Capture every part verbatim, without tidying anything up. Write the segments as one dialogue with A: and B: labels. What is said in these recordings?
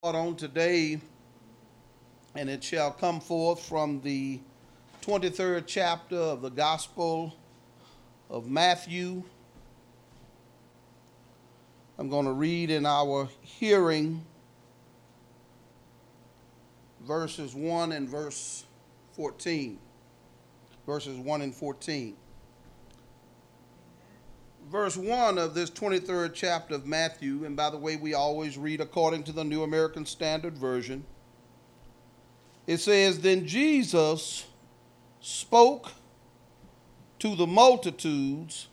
A: On today, and it shall come forth from the twenty-third chapter of the Gospel of Matthew. I'm going to read in our hearing verses one and verse fourteen. Verses one and fourteen. Verse one of this twenty-third chapter of Matthew, and by the way, we always read according to the New American Standard Version. It says, "Then Jesus spoke to the multitudes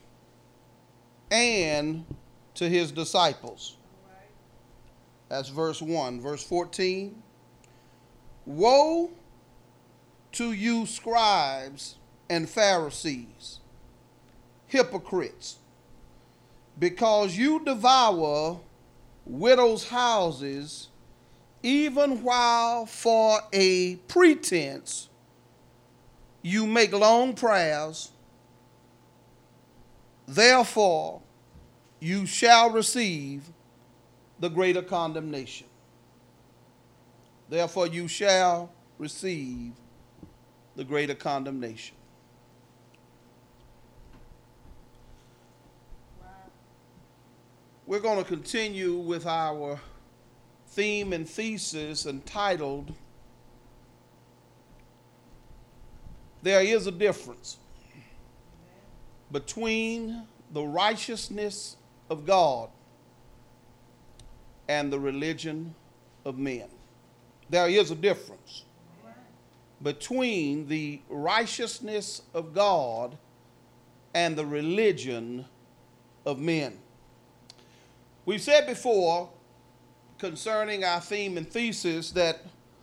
A: and to his disciples." That's verse one. Verse fourteen, "Woe to you, scribes and Pharisees, hypocrites, because you devour widows' houses, even while for a pretense you make long prayers. Therefore you shall receive the greater condemnation." Therefore you shall receive the greater condemnation. We're going to continue with our theme and thesis entitled, "There is a difference between the righteousness of God and the religion of men." There is a difference between the righteousness of God and the religion of men. We've said before concerning our theme and thesis that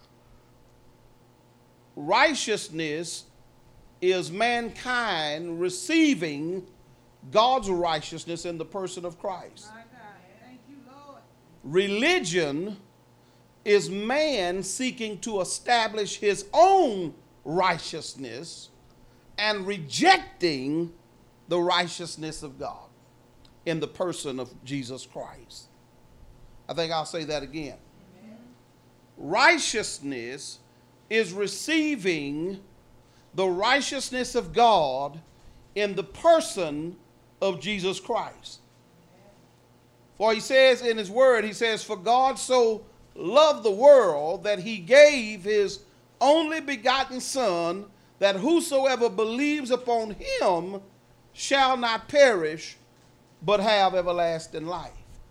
A: righteousness is mankind receiving God's righteousness in the person of Christ.
B: Thank you, Lord.
A: Religion is man seeking to establish his own righteousness and rejecting the righteousness of God in the person of Jesus Christ. I think I'll say that again. Amen. Righteousness is receiving the righteousness of God in the person of Jesus Christ. Amen. For he says in his word, he says, "For God so loved the world that he gave his only begotten Son, that whosoever believes upon him shall not perish, but have everlasting life."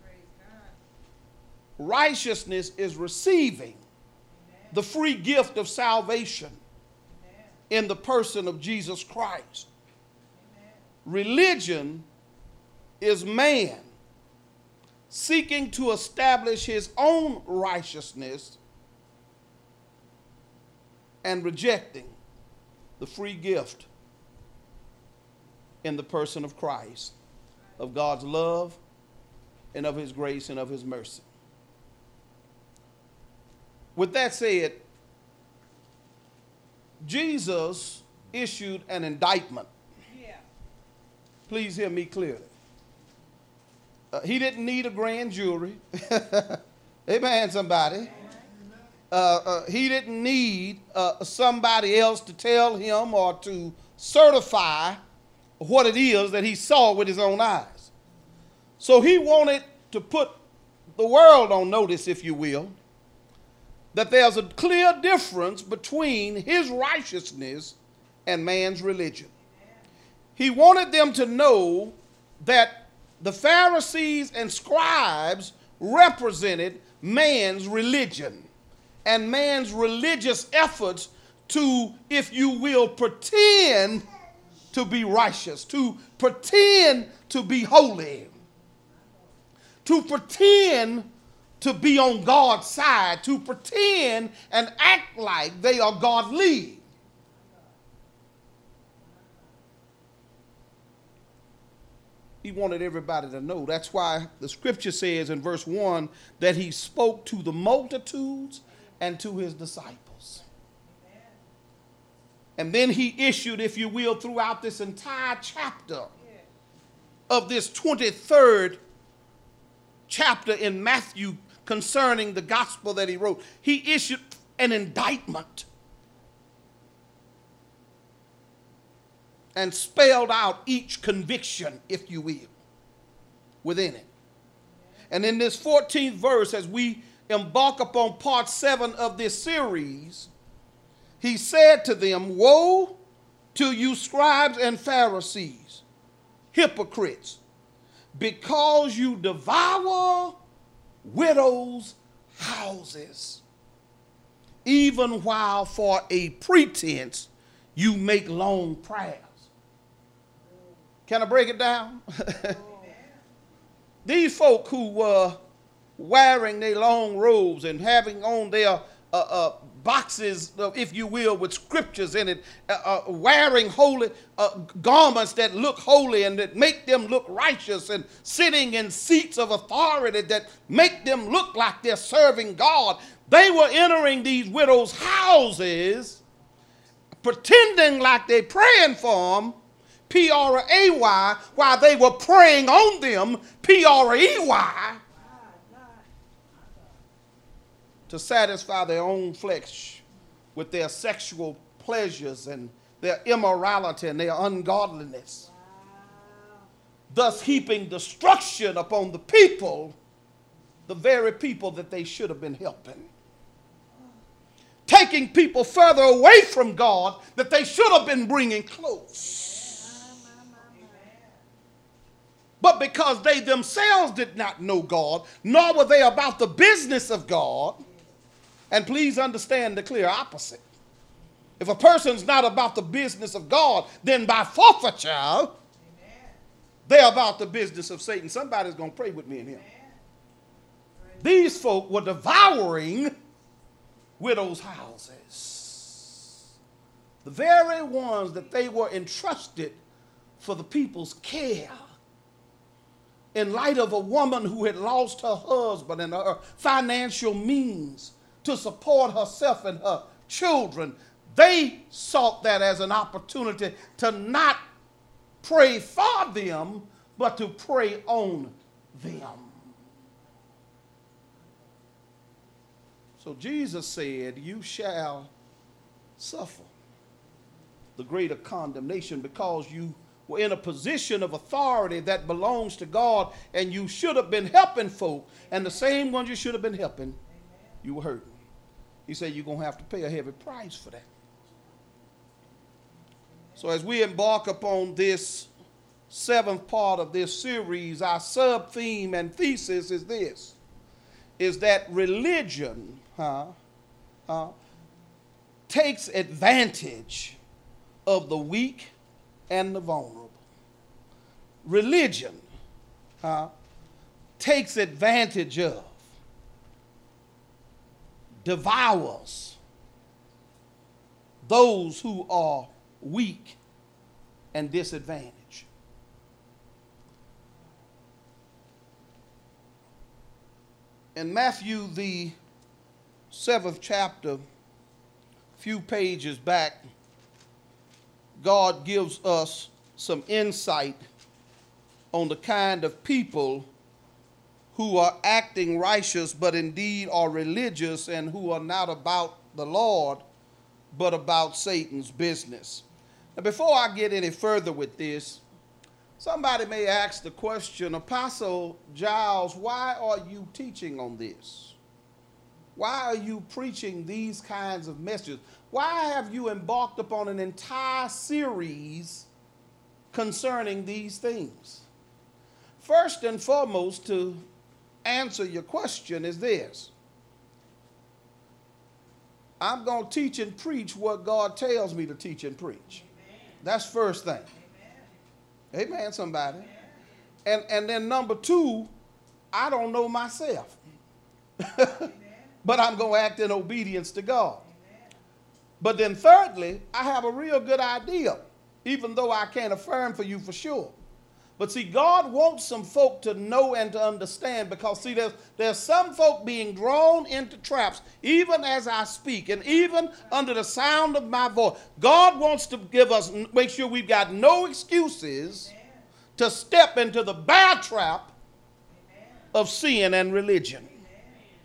A: Righteousness is receiving Amen. The free gift of salvation Amen. In the person of Jesus Christ. Amen. Religion is man seeking to establish his own righteousness and rejecting the free gift in the person of Christ, of God's love and of his grace and of his mercy. With that said, Jesus issued an indictment.
B: Yeah.
A: Please hear me clearly. Uh, he didn't need a grand jury. Amen, somebody. Uh, uh, he didn't need uh, somebody else to tell him or to certify what it is that he saw with his own eyes. So he wanted to put the world on notice, if you will, that there's a clear difference between his righteousness and man's religion. He wanted them to know that the Pharisees and scribes represented man's religion and man's religious efforts to, if you will, pretend to be righteous, to pretend to be holy, to pretend to be on God's side, to pretend and act like they are godly. He wanted everybody to know. That's why the scripture says in verse one that he spoke to the multitudes and to his disciples. And then he issued, if you will, throughout this entire chapter of this twenty-third chapter in Matthew, concerning the gospel that he wrote. He issued an indictment and spelled out each conviction, if you will, within it. And in this fourteenth verse, as we embark upon part seven of this series, he said to them, "Woe to you scribes and Pharisees, hypocrites, because you devour widows' houses, even while for a pretense you make long prayers." Can I break it down? These folk who were wearing their long robes and having on their uh, uh, boxes, of, if you will, with scriptures in it, uh, uh, wearing holy uh, garments that look holy and that make them look righteous, and sitting in seats of authority that make them look like they're serving God. They were entering these widows' houses, pretending like they're praying for them, P R A Y, while they were praying on them, P R E Y, to satisfy their own flesh with their sexual pleasures and their immorality and their ungodliness, thus heaping destruction upon the people, the very people that they should have been helping, taking people further away from God that they should have been bringing close. But because they themselves did not know God, nor were they about the business of God, and please understand the clear opposite. If a person's not about the business of God, then by forfeiture, Amen. They're about the business of Satan. Somebody's going to pray with me in here. Amen. These folk were devouring widows' houses. The very ones that they were entrusted for the people's care. In light of a woman who had lost her husband and her financial means to support herself and her children, they sought that as an opportunity to not pray for them, but to pray on them. So Jesus said, "You shall suffer the greater condemnation, because you were in a position of authority that belongs to God, and you should have been helping folk, and the same ones you should have been helping, you were hurting." He said you're going to have to pay a heavy price for that. So as we embark upon this seventh part of this series, our sub-theme and thesis is this, is that religion huh, uh, takes advantage of the weak and the vulnerable. Religion uh, takes advantage of, devours those who are weak and disadvantaged. In Matthew, the seventh chapter, a few pages back, God gives us some insight on the kind of people who are acting righteous but indeed are religious, and who are not about the Lord but about Satan's business. Now, before I get any further with this, somebody may ask the question, Apostle Giles, why are you teaching on this? Why are you preaching these kinds of messages? Why have you embarked upon an entire series concerning these things? First and foremost, to answer your question is this. I'm going to teach and preach what God tells me to teach and preach. Amen. That's first thing. Amen, Amen somebody. Amen. And, and then number two, I don't know myself. But I'm going to act in obedience to God. Amen. But then thirdly, I have a real good idea, even though I can't affirm for you for sure. But see, God wants some folk to know and to understand, because see, there's, there's some folk being drawn into traps, even as I speak, and even under the sound of my voice. God wants to give us, make sure we've got no excuses Amen. To step into the bear trap Amen. Of sin and religion. Amen.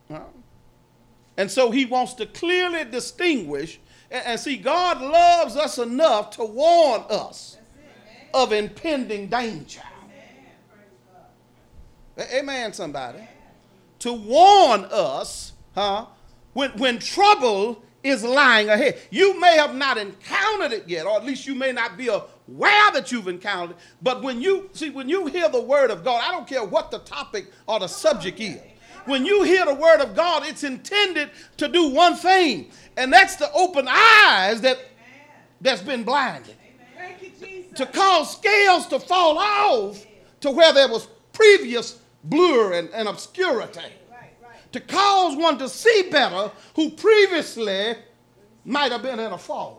A: Uh, and so he wants to clearly distinguish. And, and see, God loves us enough to warn us of impending danger. Amen, somebody. To warn us, huh, when, when trouble is lying ahead. You may have not encountered it yet, or at least you may not be aware that you've encountered it. But when you see, when you hear the word of God, I don't care what the topic or the subject is. When you hear the word of God, it's intended to do one thing, and that's to open eyes that that's been blinded. To cause scales to fall off to where there was previous blur and, and obscurity. To cause one to see better who previously might have been in a fog.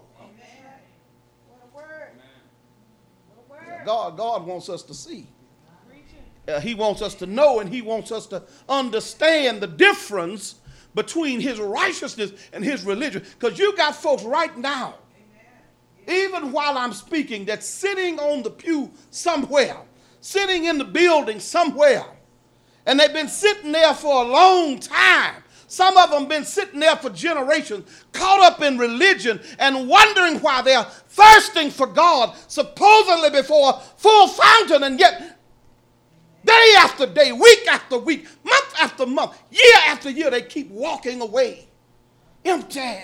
A: God, God wants us to see. Uh, he wants us to know, and he wants us to understand the difference between his righteousness and his religion. Because you got folks right now, even while I'm speaking, that's sitting on the pew somewhere, sitting in the building somewhere, and they've been sitting there for a long time. Some of them been sitting there for generations, caught up in religion and wondering why they're thirsting for God, supposedly before a full fountain, and yet day after day, week after week, month after month, year after year, they keep walking away empty.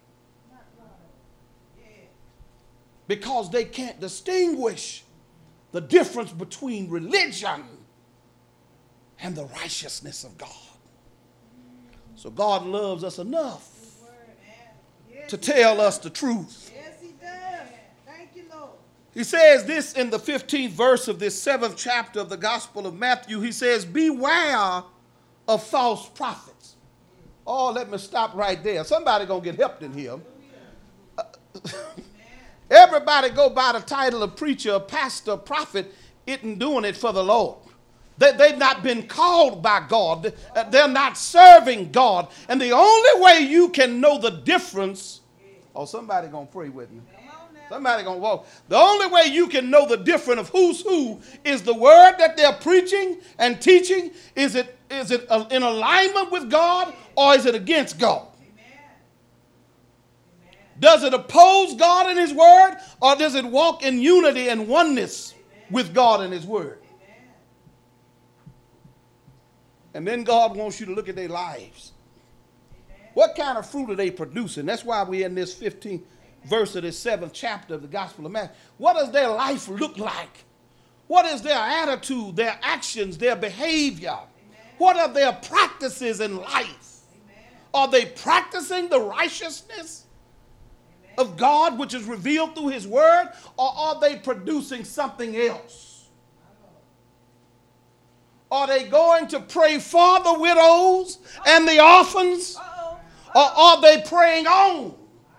A: Because they can't distinguish the difference between religion and the righteousness of God. So God loves us enough to tell us the truth.
B: Yes, he does. Thank you, Lord.
A: He says this in the fifteenth verse of this seventh chapter of the Gospel of Matthew. He says, beware of false prophets. Oh, let me stop right there. Somebody gonna get helped in here. Uh, everybody go by the title of preacher, pastor, prophet, isn't doing it for the Lord. They, they've not been called by God. They're not serving God. And the only way you can know the difference, oh, somebody gonna pray with me. Somebody gonna walk. The only way you can know the difference of who's who is the word that they're preaching and teaching. Is it is it in alignment with God, or is it against God? Does it oppose God and his word, or does it walk in unity and oneness with God and his word? And then God wants you to look at their lives. What kind of fruit are they producing? That's why we're in this fifteenth verse of this seventh chapter of the Gospel of Matthew. What does their life look like? What is their attitude, their actions, their behavior? What are their practices in life? Are they practicing the righteousness of God, which is revealed through his word, or are they producing something else? Are they going to pray for the widows and the orphans? Or are they praying on?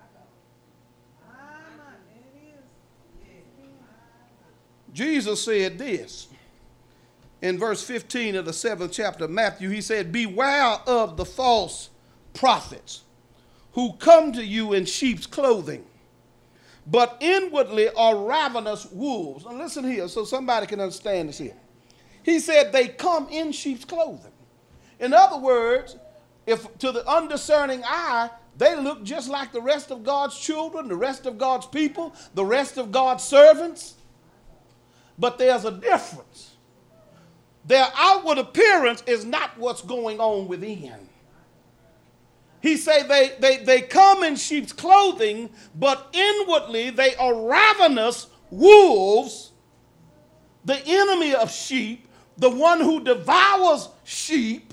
A: Jesus said this in verse fifteen of the seventh chapter of Matthew. He said, beware of the false prophets who come to you in sheep's clothing, but inwardly are ravenous wolves. Now listen here so somebody can understand this here. He said they come in sheep's clothing. In other words, if to the undiscerning eye, they look just like the rest of God's children, the rest of God's people, the rest of God's servants. But there's a difference. Their outward appearance is not what's going on within. He said they, they, they come in sheep's clothing, but inwardly they are ravenous wolves, the enemy of sheep, the one who devours sheep,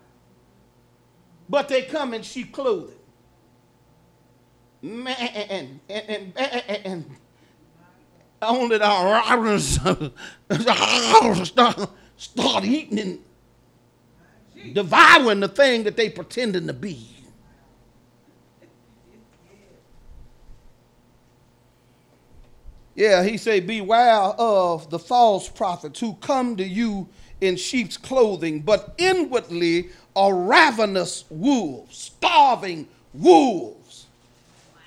A: but they come in sheep clothing. Man, and, and, and, and only the robbers start, start eating and devouring the thing that they pretending to be. Yeah, he say, beware of the false prophets who come to you in sheep's clothing, but inwardly are ravenous wolves, starving wolves. Wow.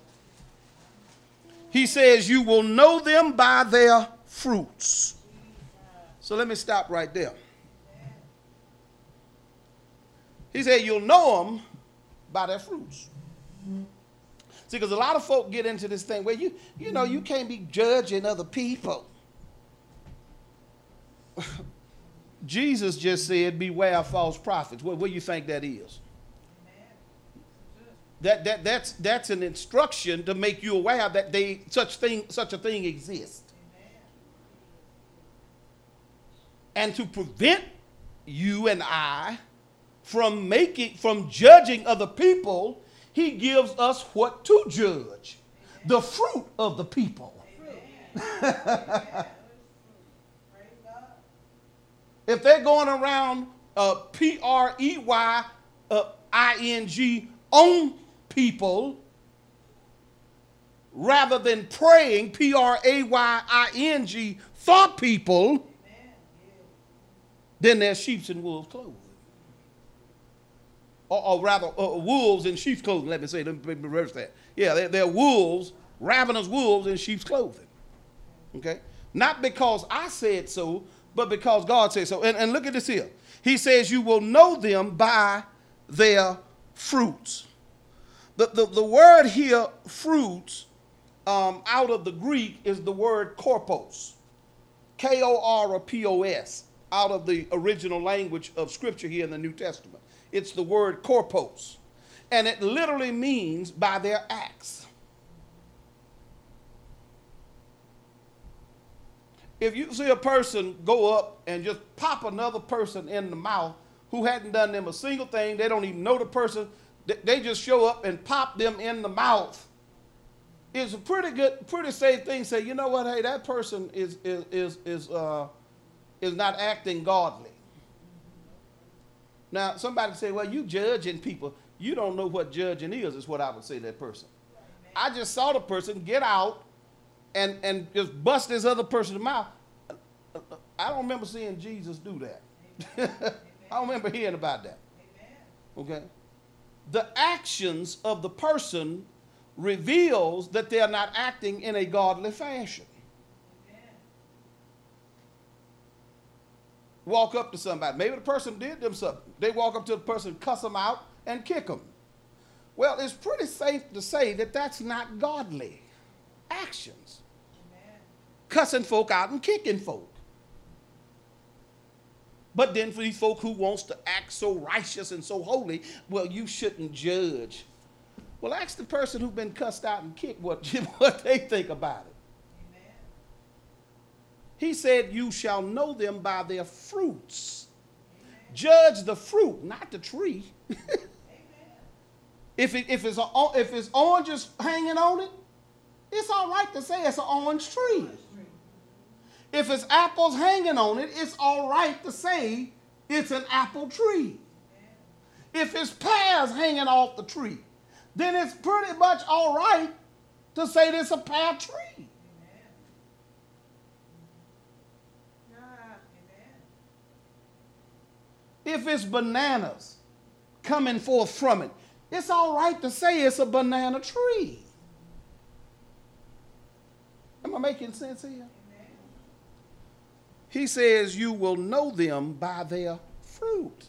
A: He says, you will know them by their fruits. So let me stop right there. He said, you'll know them by their fruits. See, because a lot of folk get into this thing where you, you know, you can't be judging other people. Jesus just said, beware of false prophets. What, what do you think that is? That, that, that's, that's an instruction to make you aware that they, such, thing, such a thing exists. And to prevent you and I from making, from judging other people, he gives us what to judge. The fruit of the people. If they're going around uh, P R E Y uh, I N G on people, rather than praying P R A Y I N G for people, then they're sheep in wolves' clothing. Or, or rather, uh, wolves in sheep's clothing. Let me say, let me reverse that. Yeah, they're, they're wolves, ravenous wolves in sheep's clothing. Okay? Not because I said so, but because God said so. And, and look at this here. He says, you will know them by their fruits. The, the, the word here, fruits, um, out of the Greek is the word korpos. K O R or P O S, out of the original language of Scripture here in the New Testament. It's the word korpos. And it literally means by their acts. If you see a person go up and just pop another person in the mouth who hadn't done them a single thing, they don't even know the person, they just show up and pop them in the mouth, it's a pretty good, pretty safe thing to say, you know what, hey, that person is, is, is, is, uh, is not acting godly. Now, somebody say, well, you judging people. You don't know what judging is, is what I would say to that person. I just saw the person get out and, and just bust this other person's mouth. I don't remember seeing Jesus do that. I don't remember hearing about that. Okay? The actions of the person reveals that they are not acting in a godly fashion. Walk up to somebody. Maybe the person did them something. They walk up to the person, cuss them out, and kick them. Well, it's pretty safe to say that that's not godly actions. Amen. Cussing folk out and kicking folk. But then for these folk who wants to act so righteous and so holy, well, you shouldn't judge. Well, ask the person who's been cussed out and kicked what, what they think about it. He said, you shall know them by their fruits. Amen. Judge the fruit, not the tree. if, it, if, it's a, if it's oranges hanging on it, it's all right to say it's an orange tree. If it's apples hanging on it, it's all right to say it's an apple tree. If it's pears hanging off the tree, then it's pretty much all right to say it's a pear tree. If it's bananas coming forth from it, it's all right to say it's a banana tree. Am I making sense here? Amen. He says you will know them by their fruit,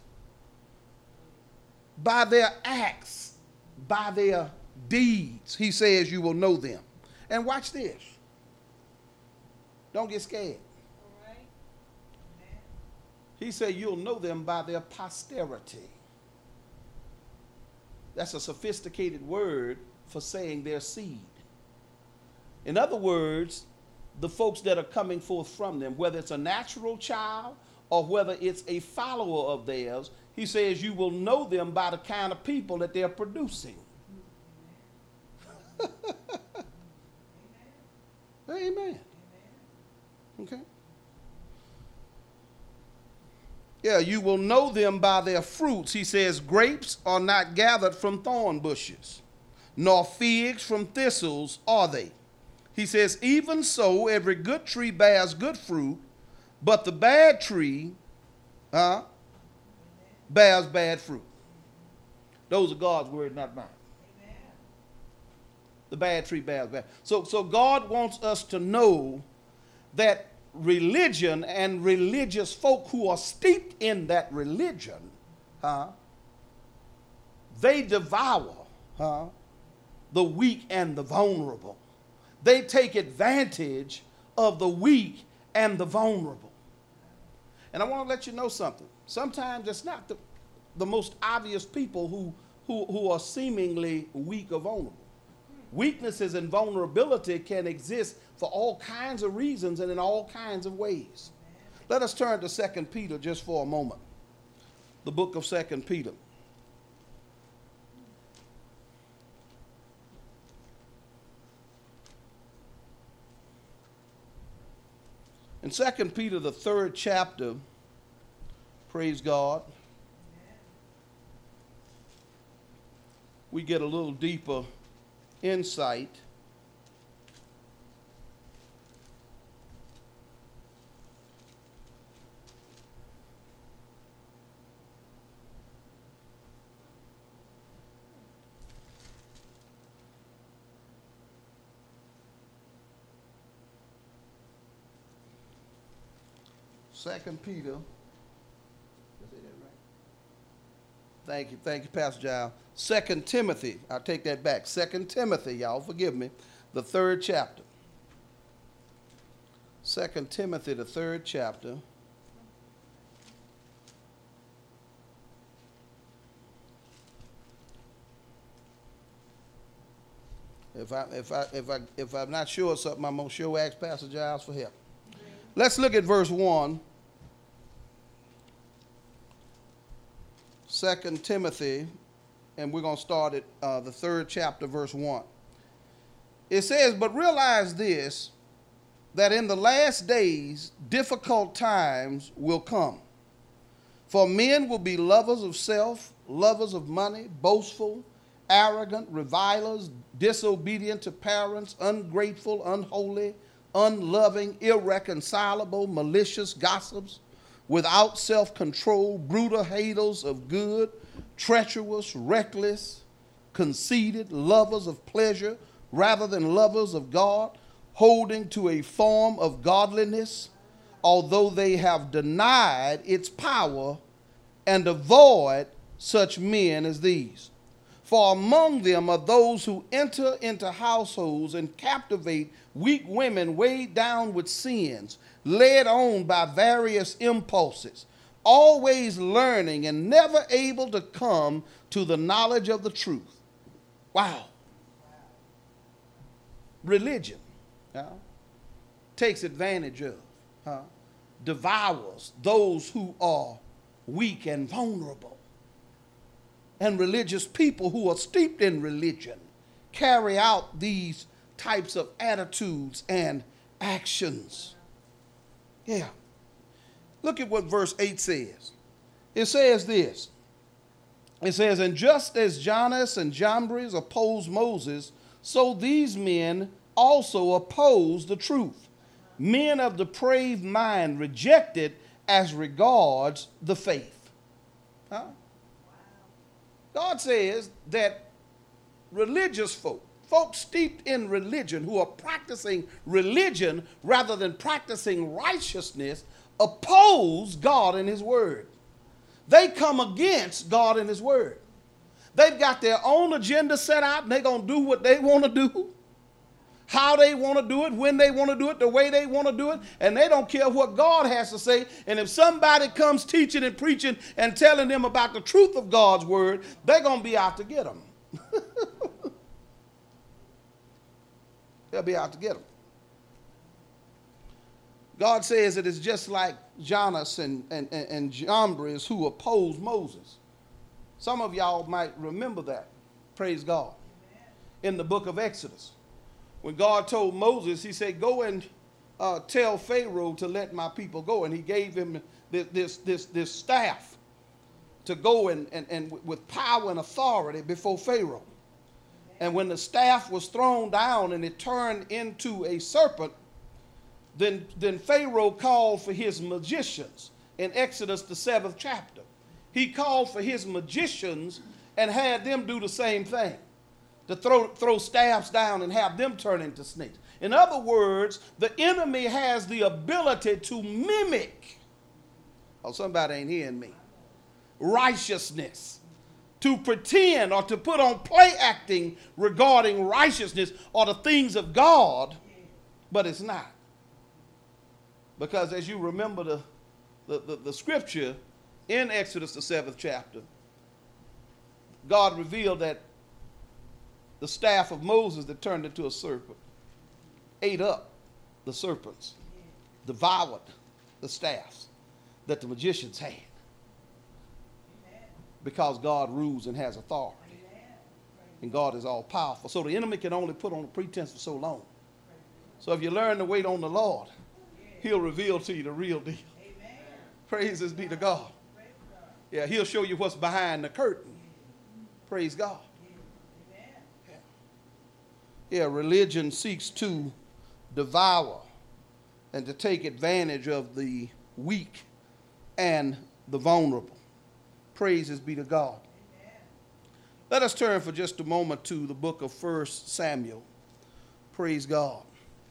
A: by their acts, by their deeds. He says you will know them. And watch this. Don't get scared. He said you'll know them by their posterity. That's a sophisticated word for saying their seed. In other words, the folks that are coming forth from them, whether it's a natural child or whether it's a follower of theirs, he says you will know them by the kind of people that they're producing. Amen. Amen. Okay. Yeah, you will know them by their fruits. He says, grapes are not gathered from thorn bushes, nor figs from thistles are they. He says, even so, every good tree bears good fruit, but the bad tree uh, bears bad fruit. Those are God's words, not mine. Amen. The bad tree bears bad. So, so God wants us to know that religion and religious folk who are steeped in that religion, huh, they devour huh, the weak and the vulnerable. They take advantage of the weak and the vulnerable. And I want to let you know something. Sometimes it's not the, the most obvious people who, who, who are seemingly weak or vulnerable. Weaknesses and vulnerability can exist for all kinds of reasons and in all kinds of ways. Let us turn to Second Peter just for a moment. The book of Second Peter. In Second Peter, the third chapter, praise God, we get a little deeper insight. Second Peter. Did I say that right? Thank you, thank you, Pastor Giles. Second Timothy, I'll take that back. Second Timothy, y'all forgive me, the third chapter. Second Timothy, the third chapter. If I if I if I if I'm not sure of something, I'm gonna sure ask Pastor Giles for help. Let's look at verse one. Second Timothy, and we're going to start at uh, the third chapter, verse one. It says, "But realize this, that in the last days difficult times will come. For men will be lovers of self, lovers of money, boastful, arrogant, revilers, disobedient to parents, ungrateful, unholy, unloving, irreconcilable, malicious gossips, without self-control, brutal haters of good, treacherous, reckless, conceited, lovers of pleasure rather than lovers of God, holding to a form of godliness, although they have denied its power, and avoid such men as these. For among them are those who enter into households and captivate weak women weighed down with sins, led on by various impulses, always learning and never able to come to the knowledge of the truth." Wow. Religion uh, takes advantage of, uh, devours those who are weak and vulnerable. And religious people who are steeped in religion carry out these types of attitudes and actions. Yeah. Look at what verse eight says. It says this. It says, "And just as Jannes and Jambres opposed Moses, so these men also oppose the truth. Men of depraved mind rejected as regards the faith." Huh? God says that religious folk, folks steeped in religion who are practicing religion rather than practicing righteousness, oppose God and his word. They come against God and his word. They've got their own agenda set out and they're going to do what they want to do, how they want to do it, when they want to do it, the way they want to do it, and they don't care what God has to say. And if somebody comes teaching and preaching and telling them about the truth of God's word, they're going to be out to get them. They'll be out to get them. God says it is just like Jannes and, and, and, and Jambres who opposed Moses. Some of y'all might remember that. Praise God. In the book of Exodus. When God told Moses, he said, "Go and uh, tell Pharaoh to let my people go." And he gave him this, this, this, this staff to go and, and, and with power and authority before Pharaoh. And when the staff was thrown down and it turned into a serpent, then, then Pharaoh called for his magicians in Exodus, the seventh chapter. He called for his magicians and had them do the same thing, to throw, throw staffs down and have them turn into snakes. In other words, the enemy has the ability to mimic, oh, somebody ain't hearing me, righteousness to pretend or to put on play acting regarding righteousness or the things of God, but it's not. Because as you remember the, the, the, the scripture in Exodus, the seventh chapter, God revealed that the staff of Moses that turned into a serpent ate up the serpents, devoured the staffs that the magicians had. Because God rules and has authority. And God is all powerful. So the enemy can only put on a pretense for so long. So if you learn to wait on the Lord, he'll reveal to you the real deal. Praises be to God. Yeah, he'll show you what's behind the curtain. Praise God. Yeah, yeah, religion seeks to devour and to take advantage of the weak and the vulnerable. Praises be to God. Amen. Let us turn for just a moment to the book of First Samuel. Praise God.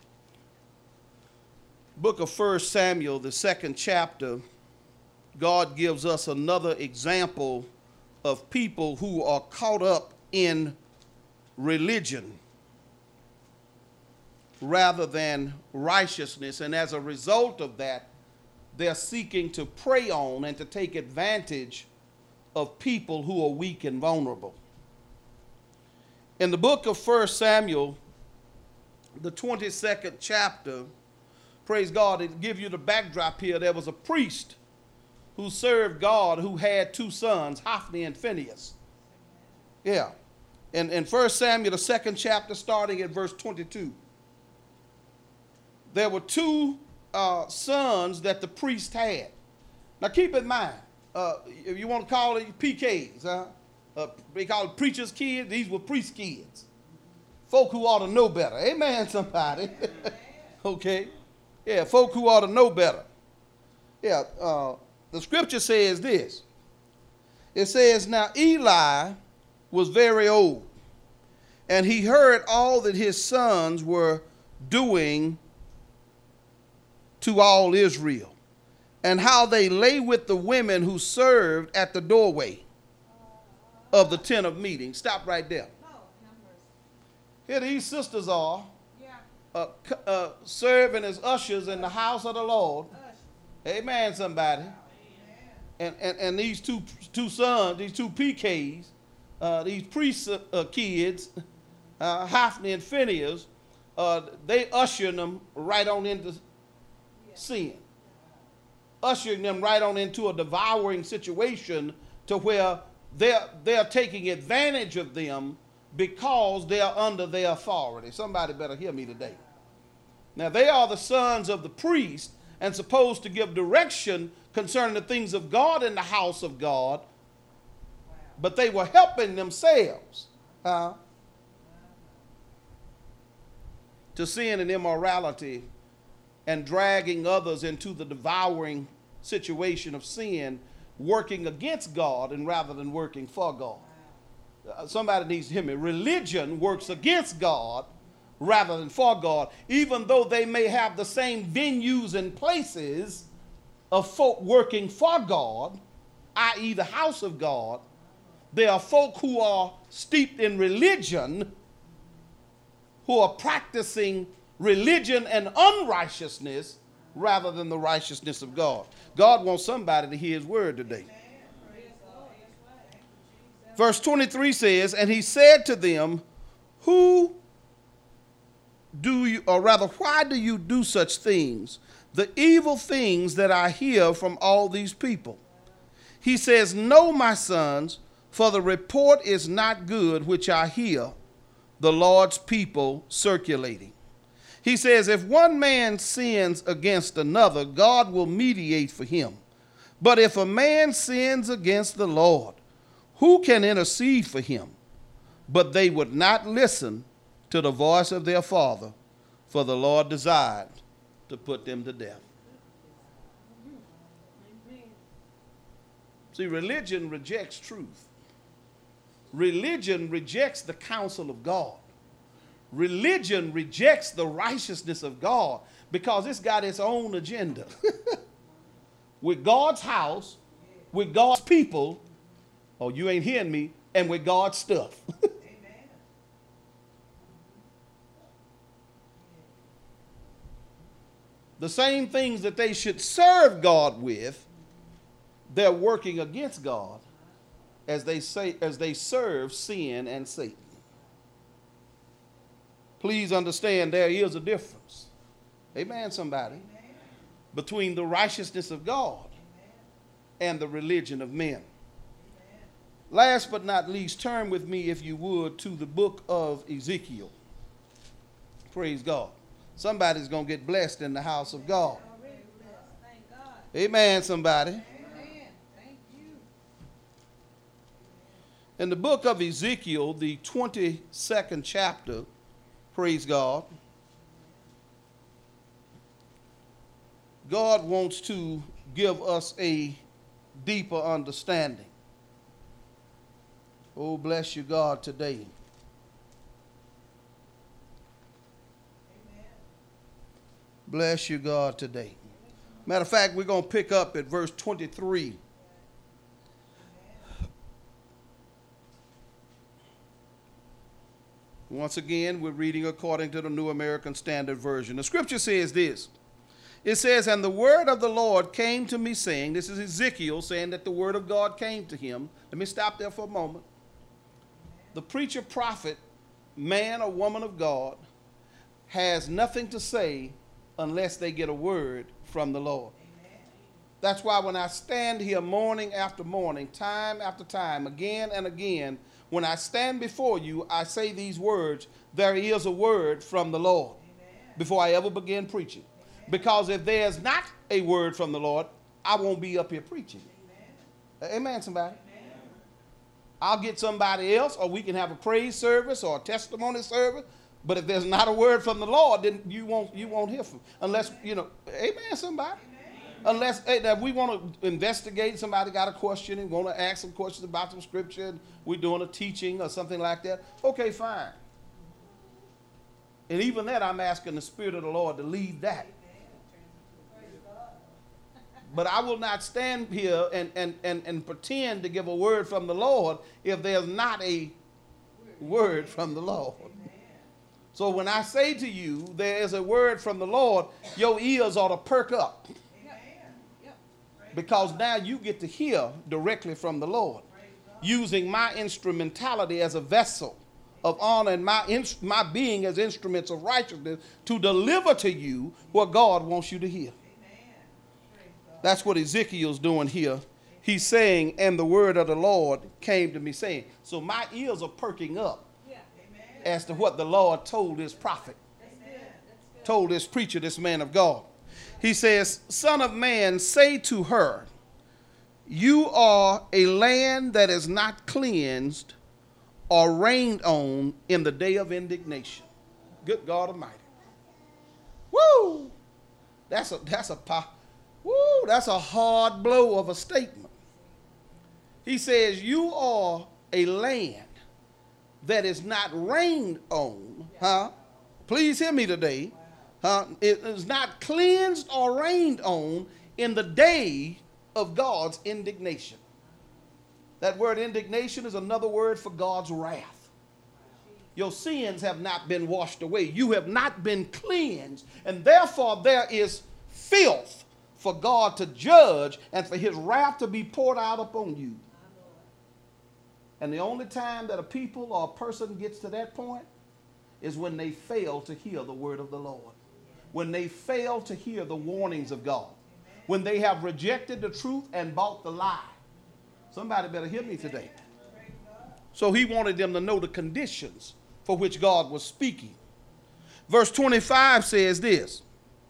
A: Book of First Samuel, the second chapter, God gives us another example of people who are caught up in religion rather than righteousness. And as a result of that, they're seeking to prey on and to take advantage of people who are weak and vulnerable. In the book of First Samuel, the twenty-second chapter, praise God, to give you the backdrop here, there was a priest who served God who had two sons, Hophni and Phinehas. Yeah. In, in First Samuel, the second chapter, starting at verse twenty-two, there were two uh, sons that the priest had. Now keep in mind, Uh, if you want to call it P Ks, huh? uh, they call it preacher's kids. These were priest kids. Folk who ought to know better. Amen, somebody. Okay. Yeah, folk who ought to know better. Yeah, uh, the scripture says this. It says, now Eli was very old, and he heard all that his sons were doing to all Israel, and how they lay with the women who served at the doorway of the tent of meeting. Stop right there. Here these sisters are uh, uh, serving as ushers in the house of the Lord. Amen, somebody. And, and, and these two, two sons, these two P Ks, uh, these priest uh, kids, uh, Hophni and Phinehas, uh, they ushering them right on into sin. Ushering them right on into a devouring situation to where they're, they're taking advantage of them because they're under their authority. Somebody better hear me today. Now, they are the sons of the priest and supposed to give direction concerning the things of God in the house of God, but they were helping themselves uh, to sin and immorality and dragging others into the devouring situation of sin, working against God and rather than working for God. Uh, somebody needs to hear me. Religion works against God rather than for God, even though they may have the same venues and places of folk working for God, that is the house of God. There are folk who are steeped in religion, who are practicing religion and unrighteousness rather than the righteousness of God. God wants somebody to hear his word today. Verse twenty-three says, and he said to them, who do you, or rather, why do you do such things? The evil things that I hear from all these people. He says, no, my sons, for the report is not good which I hear the Lord's people circulating. He says, if one man sins against another, God will mediate for him. But if a man sins against the Lord, who can intercede for him? But they would not listen to the voice of their father, for the Lord desired to put them to death. See, religion rejects truth. Religion rejects the counsel of God. Religion rejects the righteousness of God because it's got its own agenda. With God's house, with God's people, oh, you ain't hearing me, and with God's stuff.
B: Amen.
A: The same things that they should serve God with, they're working against God as they say as they serve sin and Satan. Please understand there is a difference. Amen, somebody.
B: Amen.
A: Between the righteousness of God
B: Amen.
A: and the religion of men.
B: Amen.
A: Last but not least, turn with me, if you would, to the book of Ezekiel. Praise God. Somebody's going to get blessed in the house of God.
B: Already blessed. Thank God.
A: Amen, somebody.
B: Amen. Thank you.
A: In the book of Ezekiel, the twenty-second chapter, praise God, God wants to give us a deeper understanding. Oh, bless you, God, today.
B: Amen.
A: Bless you, God, today. Matter of fact, we're going to pick up at verse twenty-three. Once again, we're reading according to the New American Standard Version. The scripture says this. It says, and the word of the Lord came to me saying, this is Ezekiel saying that the word of God came to him. Let me stop there for a moment. The preacher, prophet, man or woman of God has nothing to say unless they get a word from the Lord.
B: Amen.
A: That's why when I stand here morning after morning, time after time, again and again, when I stand before you, I say these words, there is a word from the Lord,
B: Amen.
A: before I ever begin preaching. Because if there's not a word from the Lord, I won't be up here preaching.
B: Amen.
A: Amen, somebody.
B: Amen.
A: I'll get somebody else, or we can have a praise service or a testimony service. But if there's not a word from the Lord, then you won't you won't hear from. Unless, you know, amen, somebody. Unless hey, if we want to investigate, somebody got a question and want to ask some questions about some scripture, and we're doing a teaching or something like that, okay, fine. And even that, I'm asking the Spirit of the Lord to lead that. But I will not stand here and, and, and, and pretend to give a word from the Lord if there's not a word from the Lord. So when I say to you, there is a word from the Lord, your ears ought to perk up. Because now you get to hear directly from the Lord, using my instrumentality as a vessel of honor and my, inst- my being as instruments of righteousness to deliver to you what God wants you to hear. That's what Ezekiel's doing here. He's saying, and the word of the Lord came to me saying. So my ears are perking up as to what the Lord told his prophet, told this preacher, this man of God. He says, Son of man, say to her, you are a land that is not cleansed or rained on in the day of indignation. Good God Almighty. Woo! That's a, that's a, woo, that's a hard blow of a statement. He says, you are a land that is not rained on, huh? Please hear me today. Huh? It is not cleansed or rained on in the day of God's indignation. That word indignation is another word for God's wrath. Your sins have not been washed away. You have not been cleansed, and therefore there is filth for God to judge and for his wrath to be poured out upon you. And the only time that a people or a person gets to that point is when they fail to hear the word of the Lord. When they fail to hear the warnings of God. When they have rejected the truth and bought the lie. Somebody better hear me today. So he wanted them to know the conditions for which God was speaking. Verse twenty-five says this.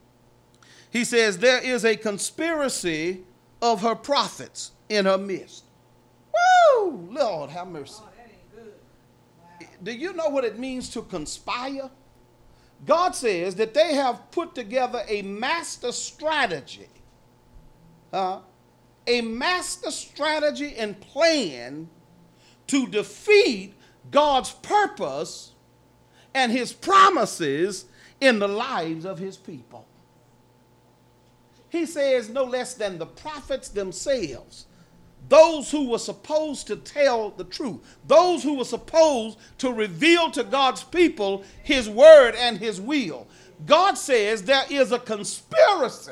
A: He says, there is a conspiracy of her prophets in her midst. Woo! Lord, have mercy.
B: Oh, that ain't good. Wow.
A: Do you know what it means to conspire? God says that they have put together a master strategy. Uh, a master strategy and plan to defeat God's purpose and his promises in the lives of his people. He says no less than the prophets themselves those who were supposed to tell the truth, those who were supposed to reveal to God's people his word and his will. God says there is a conspiracy,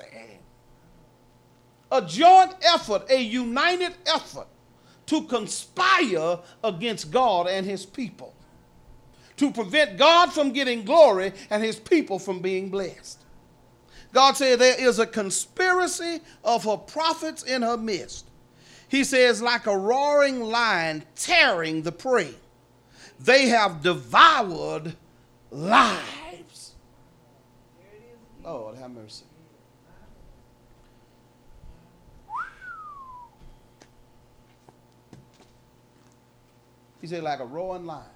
A: a joint effort, a united effort to conspire against God and his people, to prevent God from getting glory and his people from being blessed. God said there is a conspiracy of her prophets in her midst. He says, like a roaring lion tearing the prey, they have devoured lives. Lord, have mercy. He said, like a roaring lion,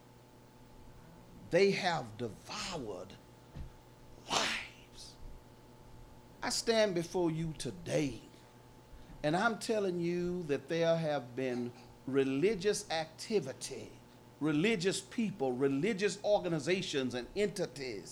A: they have devoured lives. I stand before you today, and I'm telling you that there have been religious activity, religious people, religious organizations and entities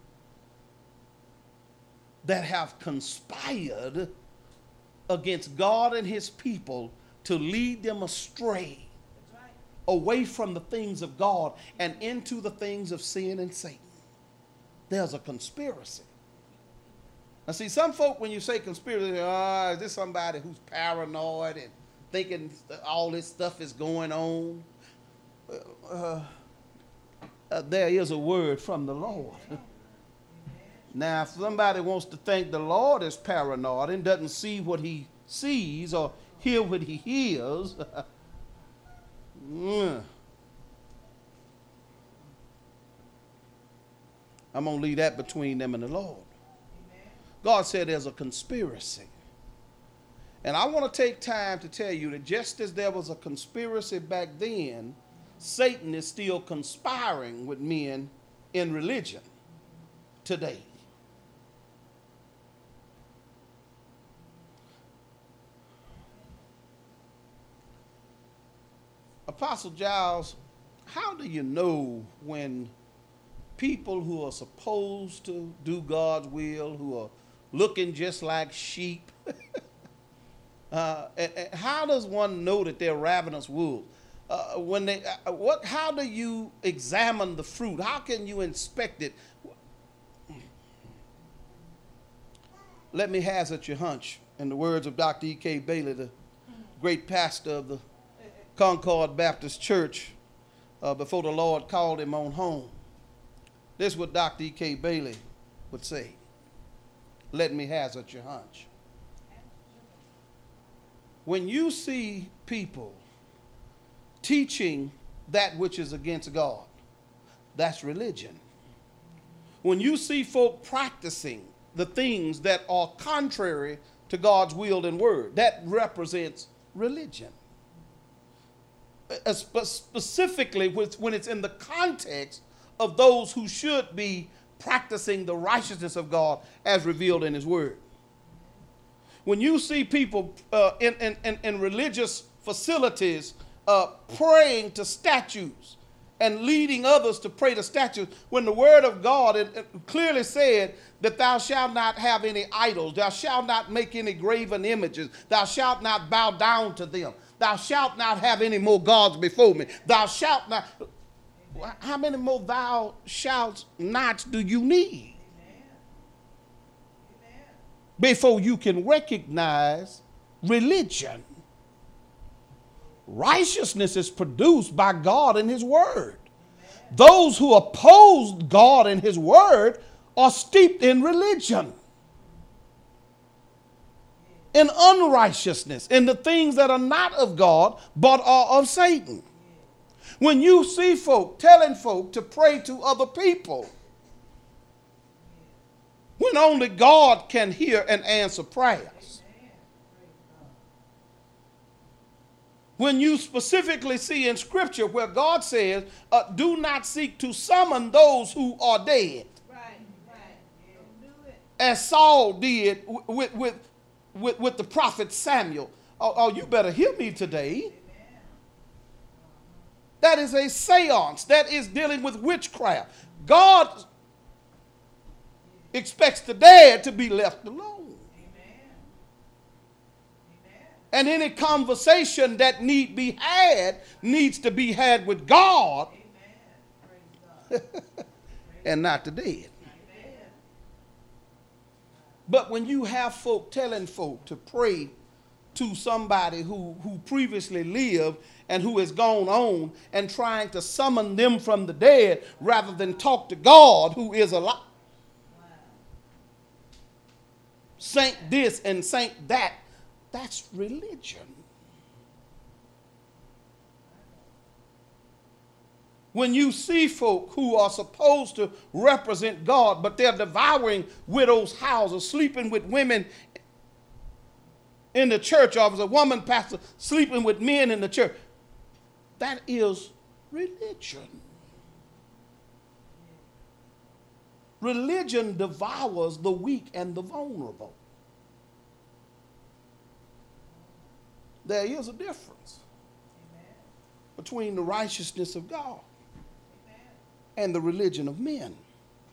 A: that have conspired against God and his people to lead them astray, away from the things of God and into the things of sin and Satan. There's a conspiracy. Now see, some folk, when you say conspiracy, ah, oh, is this somebody who's paranoid and thinking all this stuff is going on? Uh, uh, there is a word from the Lord. Now, if somebody wants to think the Lord is paranoid and doesn't see what he sees or hear what he hears, mm, I'm going to leave that between them and the Lord. God said there's a conspiracy. And I want to take time to tell you that just as there was a conspiracy back then, Satan is still conspiring with men in religion today. Apostle Giles, how do you know when people who are supposed to do God's will, who are looking just like sheep, uh, and, and how does one know that they're ravenous wolves? Uh, when they, uh, what? How do you examine the fruit? How can you inspect it? Let me hazard your hunch, in the words of Doctor E K Bailey, the great pastor of the Concord Baptist Church, uh, before the Lord called him on home. This is what Doctor E K Bailey would say. Let me hazard your hunch. When you see people teaching that which is against God, that's religion. When you see folk practicing the things that are contrary to God's will and word, that represents religion. Uh, specifically when it's in the context of those who should be practicing the righteousness of God as revealed in his word. When you see people uh, in, in, in religious facilities uh, praying to statues and leading others to pray to statues, when the word of God it, it clearly said that thou shalt not have any idols, thou shalt not make any graven images, thou shalt not bow down to them, thou shalt not have any more gods before me, thou shalt not. How many more thou shalt nots do you need before you can recognize religion? Righteousness is produced by God and his word. Those who oppose God and his word are steeped in religion, in unrighteousness, in the things that are not of God but are of Satan. When you see folk telling folk to pray to other people, when only God can hear and answer prayers. When you specifically see in Scripture where God says, uh, do not seek to summon those who are dead.
B: Right, right. Do it.
A: As Saul did with, with, with, with the prophet Samuel. Oh, oh, you better hear me today. That is a seance. That is dealing with witchcraft. God expects the dead to be left alone.
B: Amen. Amen.
A: And any conversation that need be had needs to be had with God and not the dead. But when you have folk telling folk to pray to somebody who, who previously lived and who has gone on and trying to summon them from the dead rather than talk to God who is alive. Saint this and saint that. That's religion. When you see folk who are supposed to represent God, but they're devouring widows' houses, sleeping with women in the church, or as a woman pastor sleeping with men in the church, that is religion. Religion devours the weak and the vulnerable. There is a difference Amen. Between the righteousness of God Amen. And the religion of men. Amen.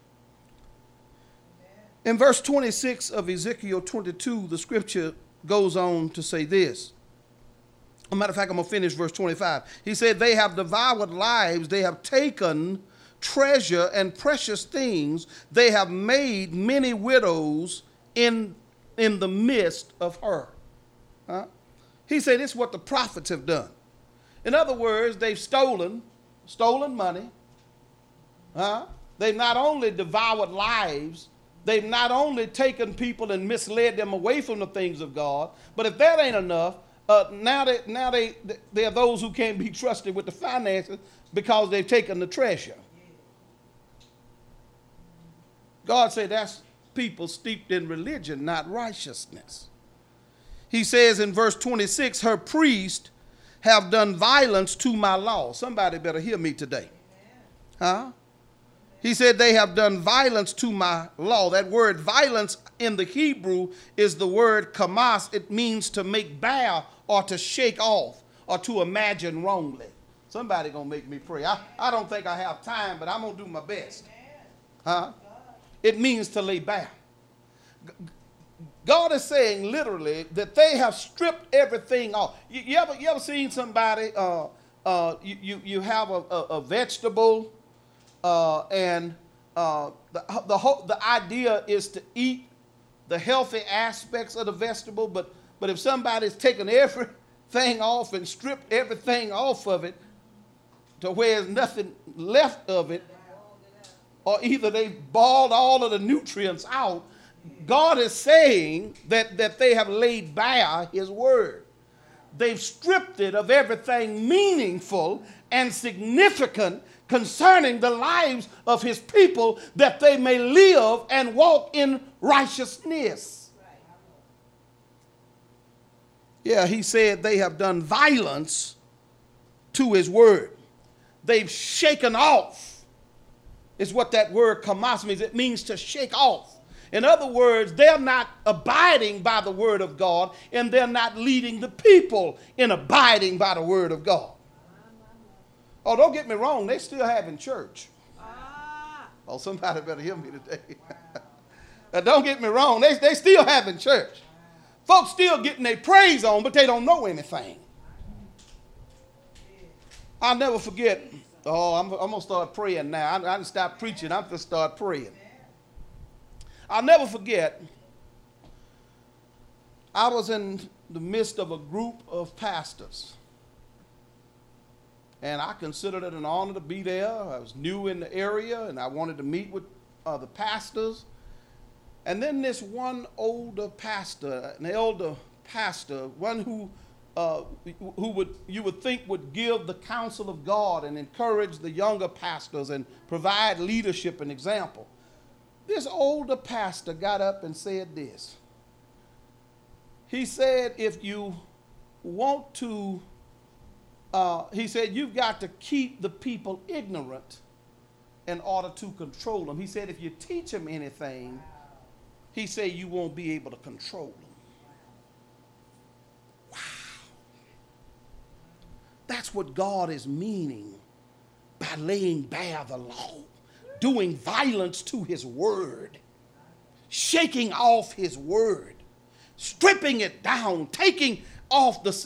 A: In verse twenty-six of Ezekiel twenty-two, the scripture goes on to say this. As a matter of fact, I'm going to finish verse twenty-five. He said, they have devoured lives, they have taken treasure and precious things, they have made many widows in, in the midst of her. Huh? He said, this is what the prophets have done. In other words, they've stolen, stolen money. Huh? They've not only devoured lives, they've not only taken people and misled them away from the things of God, but if that ain't enough, uh, now, they, now they, they are those who can't be trusted with the finances because they've taken the treasure. God said that's people steeped in religion, not righteousness. He says in verse twenty-six, her priests have done violence to my law. Somebody better hear me today. Huh? He said they have done violence to my law. That word violence in the Hebrew is the word kamas. It means to make bare or to shake off or to imagine wrongly. Somebody gonna make me pray. I, I don't think I have time, but I'm gonna do my best. Huh? It means to lay bare. God is saying literally that they have stripped everything off. You, you ever you ever seen somebody? Uh, uh, you, you you have a, a, a vegetable, uh, and uh, the the whole the idea is to eat the healthy aspects of the vegetable. But but if somebody's taken everything off and stripped everything off of it, to where there's nothing left of it, or either they balled all of the nutrients out. God is saying that, that they have laid bare his word. They've stripped it of everything meaningful and significant concerning the lives of his people, that they may live and walk in righteousness. Yeah, he said they have done violence to his word. They've shaken off, is what that word kamas means. It means to shake off. In other words, they're not abiding by the word of God, and they're not leading the people in abiding by the word of God. Oh, don't get me wrong, they still having church. Oh, somebody better hear me today. Now, don't get me wrong, they, they still having church. Folks still getting their praise on, but they don't know anything. I'll never forget. Oh, I'm, I'm going to start praying now. I, I didn't stop preaching. I'm going to start praying. I'll never forget, I was in the midst of a group of pastors. And I considered it an honor to be there. I was new in the area, and I wanted to meet with uh, the pastors. And then this one older pastor, an elder pastor, one who uh, who would you would think would give the counsel of God and encourage the younger pastors and provide leadership and example. This older pastor got up and said this. He said, if you want to, uh, he said, you've got to keep the people ignorant in order to control them. He said, if you teach them anything, he said, you won't be able to control them. Wow. That's what God is meaning by laying bare the law. Doing violence to his word, shaking off his word, stripping it down, taking off the,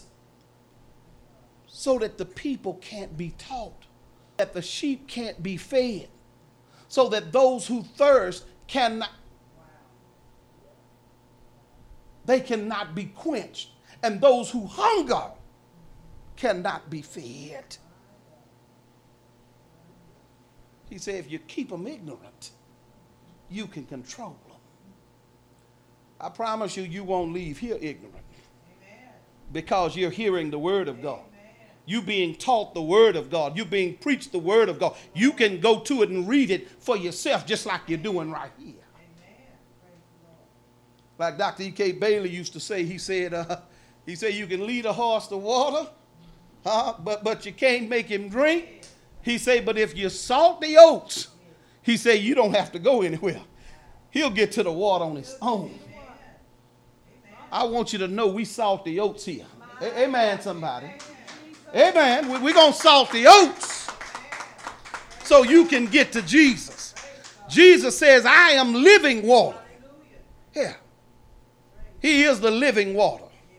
A: so that the people can't be taught, that the sheep can't be fed, so that those who thirst cannot, they cannot be quenched, and those who hunger cannot be fed. He said, if you keep them ignorant, you can control them. I promise you, you won't leave here ignorant. Amen. Because you're hearing the word of God. Amen. You being taught the word of God. You being preached the word of God. You can go to it and read it for yourself just like you're doing right here. Amen. Like Doctor E K Bailey used to say, he said, uh, he said, you can lead a horse to water, huh? but, but you can't make him drink. He said, but if you salt the oats, he said, you don't have to go anywhere. He'll get to the water on his own. I want you to know we salt the oats here. Amen, somebody. Amen. We're going to salt the oats so you can get to Jesus. Jesus says, I am living water. Yeah. He is the living water.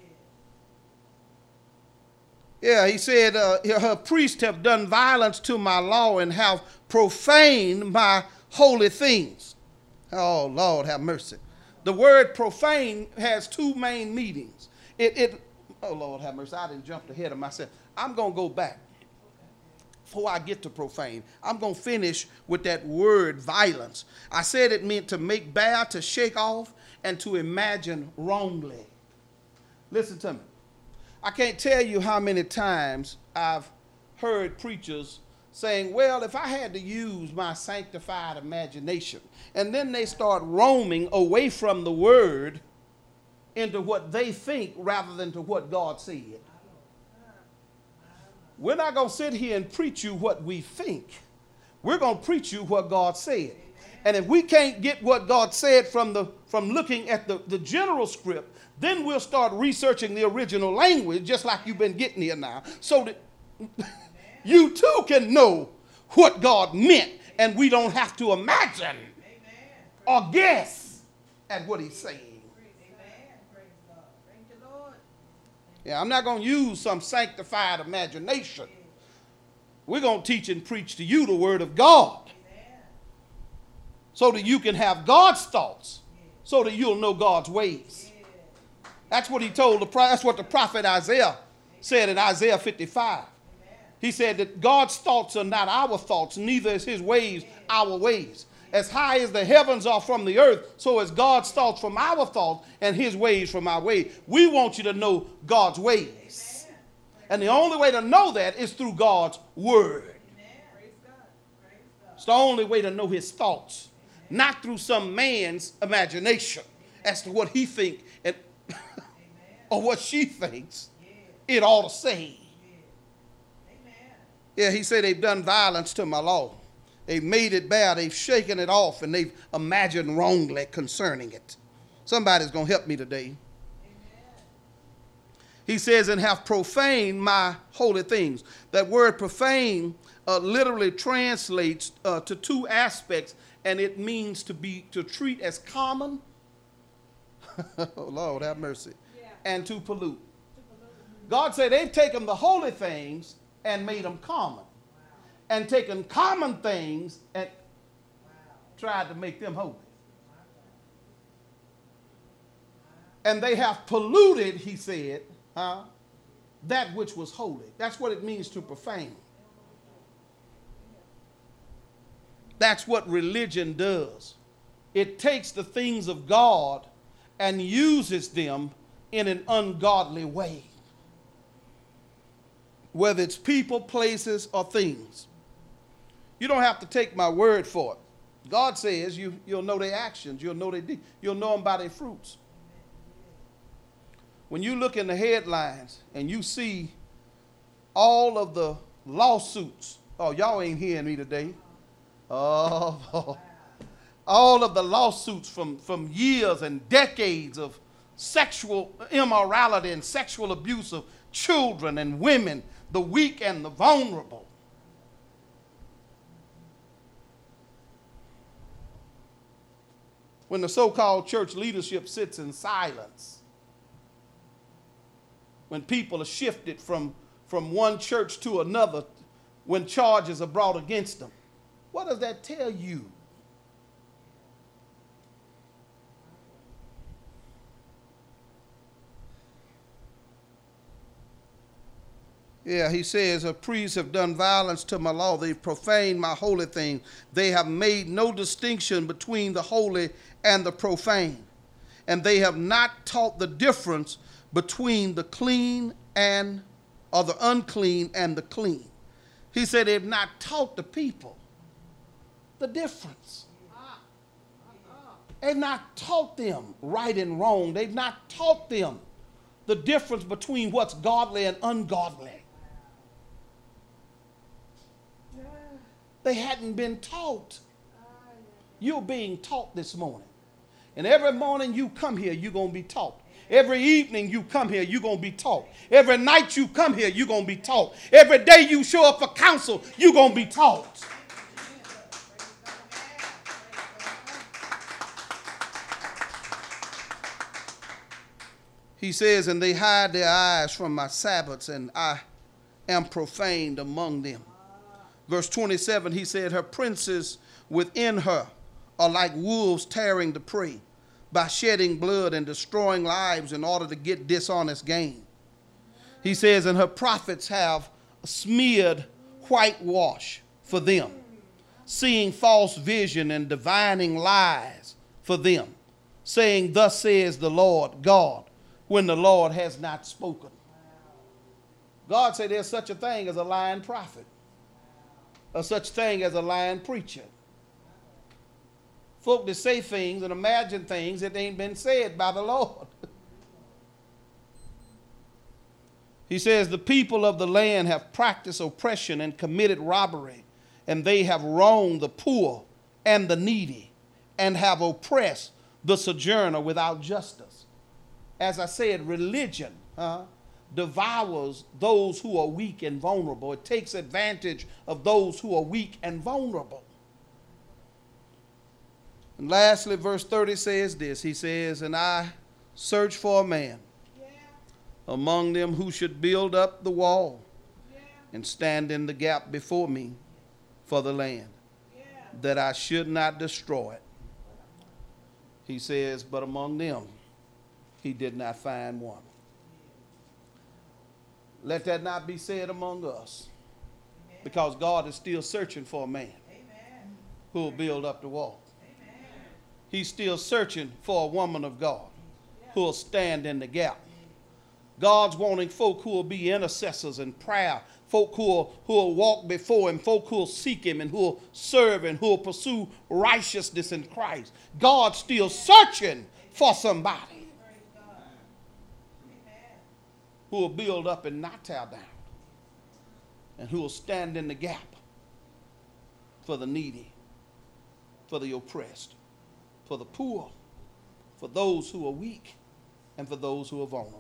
A: Yeah, he said, uh, her priests have done violence to my law and have profaned my holy things. Oh, Lord, have mercy. The word profane has two main meanings. It, it, oh, Lord, have mercy. I didn't jump ahead of myself. I'm going to go back before I get to profane. I'm going to finish with that word violence. I said it meant to make bare, to shake off, and to imagine wrongly. Listen to me. I can't tell you how many times I've heard preachers saying, well, if I had to use my sanctified imagination, and then they start roaming away from the word into what they think rather than to what God said. We're not going to sit here and preach you what we think. We're going to preach you what God said. And if we can't get what God said from the from looking at the, the general script, then we'll start researching the original language, just like you've been getting here now, so that you too can know what God meant, and we don't have to imagine or guess at what he's saying. Yeah, I'm not going to use some sanctified imagination. We're going to teach and preach to you the word of God so that you can have God's thoughts, so that you'll know God's ways. That's what he told the that's what the prophet Isaiah said in Isaiah fifty-five. He said that God's thoughts are not our thoughts, neither is his ways our ways. As high as the heavens are from the earth, so is God's thoughts from our thoughts and his ways from our ways. We want you to know God's ways. And the only way to know that is through God's word. It's the only way to know his thoughts, not through some man's imagination as to what he thinks and or what she thinks it ought to say. Yeah, he said they've done violence to my law. They've made it bad. They've shaken it off, and they've imagined wrongly concerning it. Somebody's going to help me today. Amen. He says, and have profaned my holy things. That word profane uh, literally translates uh, to two aspects, and it means to be to treat as common. Oh, Lord, have mercy. Yeah. And to pollute. to pollute. God said they've taken the holy things and made them common. And taken common things and tried to make them holy. And they have polluted, he said, huh, that which was holy. That's what it means to profane. That's what religion does. It takes the things of God and uses them in an ungodly way. Whether it's people, places, or things. You don't have to take my word for it. God says you, you'll know their actions. You'll know their deeds. You'll know them by their fruits. When you look in the headlines and you see all of the lawsuits. Oh, y'all ain't hearing me today. Oh, all of the lawsuits from, from years and decades of sexual immorality and sexual abuse of children and women, the weak and the vulnerable. When the so-called church leadership sits in silence when people are shifted from, from one church to another, when charges are brought against them. What does that tell you? Yeah, he says, her priests have done violence to my law. They've profaned my holy thing. They have made no distinction between the holy and the profane. And they have not taught the difference between the clean and, or the unclean and the clean. He said they've not taught the people the difference. They've not taught them right and wrong. They've not taught them the difference between what's godly and ungodly. They hadn't been taught. You're being taught this morning. And every morning you come here, you're going to be taught. Every evening you come here, you're going to be taught. Every night you come here, you're going to be taught. Every day you show up for counsel, you're going to be taught. He says, and they hide their eyes from my Sabbaths, and I am profaned among them. Verse twenty-seven, he said, her princes within her are like wolves tearing the prey by shedding blood and destroying lives in order to get dishonest gain. He says, and her prophets have smeared whitewash for them, seeing false vision and divining lies for them, saying, thus says the Lord God, when the Lord has not spoken. God said there's such a thing as a lying prophet, or such thing as a lying preacher. Folk that say things and imagine things that ain't been said by the Lord. He says the people of the land have practiced oppression and committed robbery, and they have wronged the poor and the needy, and have oppressed the sojourner without justice. As I said, religion huh, devours those who are weak and vulnerable. It takes advantage of those who are weak and vulnerable. And lastly, verse thirty says this. He says, and I search for a man yeah. among them who should build up the wall yeah. and stand in the gap before me for the land, yeah. that I should not destroy it. He says, but among them he did not find one. Let that not be said among us, amen. Because God is still searching for a man who will build up the wall. Amen. He's still searching for a woman of God who will stand in the gap. God's wanting folk who will be intercessors in prayer, folk who will, who will walk before him, folk who will seek him and who will serve and who will pursue righteousness in Christ. God's still searching for somebody who will build up and not tear down, and who will stand in the gap for the needy, for the oppressed, for the poor, for those who are weak, and for those who are vulnerable.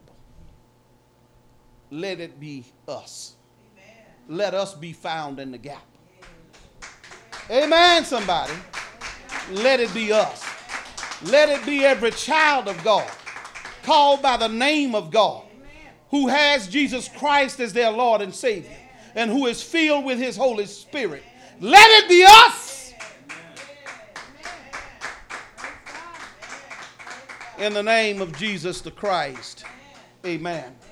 A: Let it be us. Amen. Let us be found in the gap. Amen, Amen somebody. Amen. Let it be us. Let it be every child of God called by the name of God, who has Jesus Christ as their Lord and Savior, and who is filled with his Holy Spirit. Let it be us. In the name of Jesus the Christ. Amen.